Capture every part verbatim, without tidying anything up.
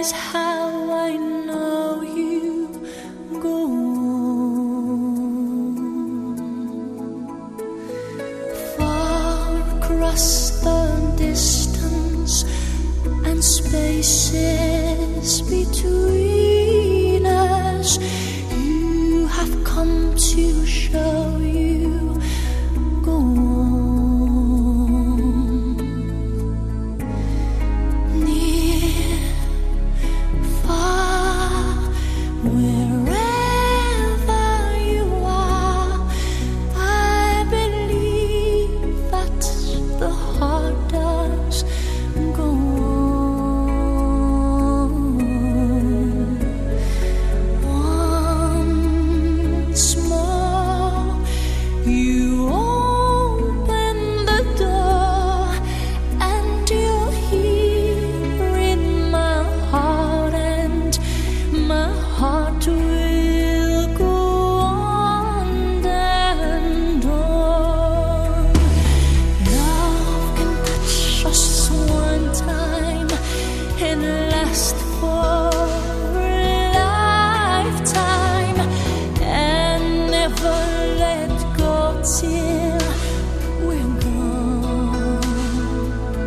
is how I know you go on. Far across the distance and spaces between us, you have come to show you go on. Near, far, wherever you are, I believe that the heart does go on. Once more, you open the door, and you're here in my heart, and my heart will go on and on. Love can touch us one time and last for a lifetime, and never let go till we're gone.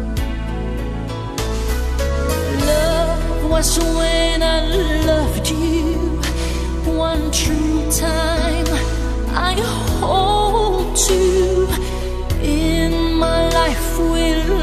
Love was when I loved you one true time. I hold to in my life will